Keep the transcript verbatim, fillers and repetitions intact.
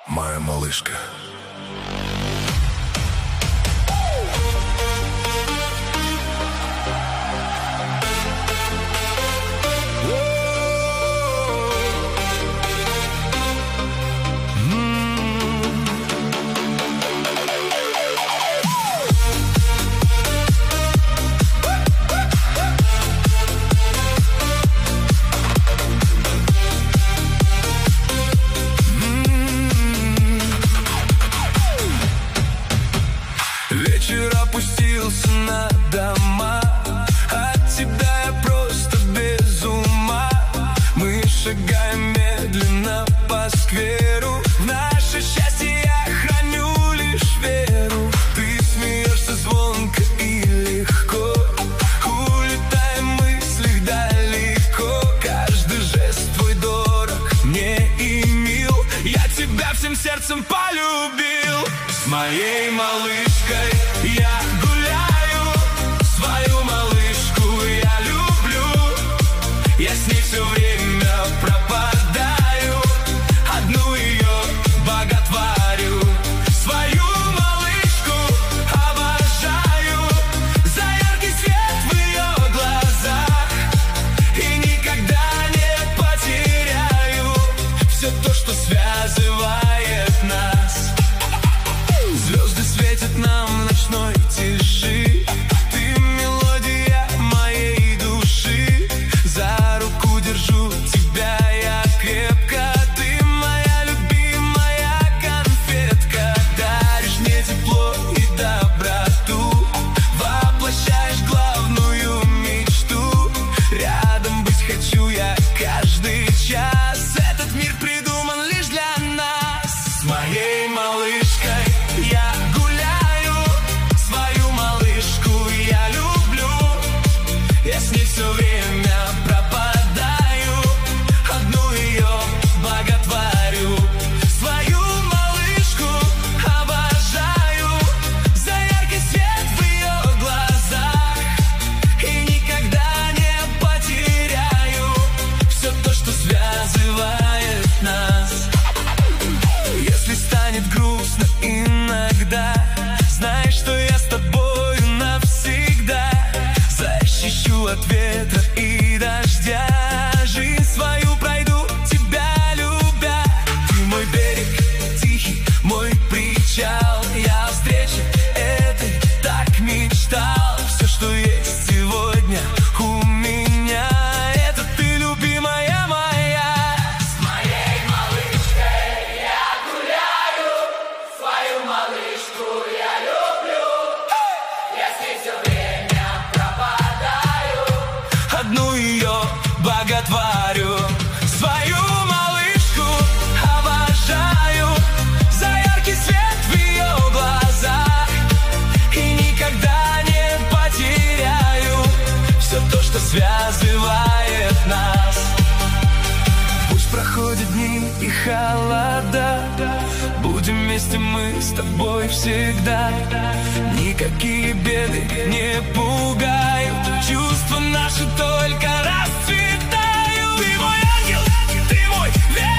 Моя малышка. Вечер опустился на дома, от тебя я просто без ума. Мы шагаем медленно по скверу, в наше счастье я храню лишь веру. Ты смеешься звонко и легко, улетаем в мыслях далеко. Каждый жест твой дорог мне и мил, я тебя всем сердцем полюбил. С моей малышкой я гуляю, свою малышку я люблю. Я с ней все время пропадаю, одну ее боготворю. Свою малышку обожаю, за яркий свет в ее глазах, и никогда не потеряю все то, что связывает нас. Звезды светят нам в ночной тиши, ты мелодия моей души. За руку держу тебя я крепко, ты моя любимая конфетка. Даришь мне тепло и доброту, воплощаешь главную мечту. Рядом быть хочу я каждый час, этот мир придуман лишь для нас. С моей малышкой я гуляю, свою малышку я люблю. Я с ней все время пропадаю, одну ее боготворю. Свою малышку обожаю, за яркий свет в ее глазах, и никогда не потеряю все то, что связывает нас. Если станет грустно иногда, знай, что я с тобою навсегда. Защищу от ветра и дождя, жизнь свою пройду, тебя любя. Ты мой берег тихий, мой причал, я о встрече этой так мечтал. Все, что есть сегодня у меня, это ты, любимая моя. С моей малышкой я гуляю, свою малышку я люблю. Я с ней все время пропадаю, одну ее боготворю. Свою малышку обожаю, за яркий свет в ее глазах, и никогда не потеряю все то, что связывает нас. Пусть проходят дни и холода, будем вместе мы с тобой всегда. Никакие беды не пугают, чувства наши только расцветают. Ты мой ангел, ты мой верный.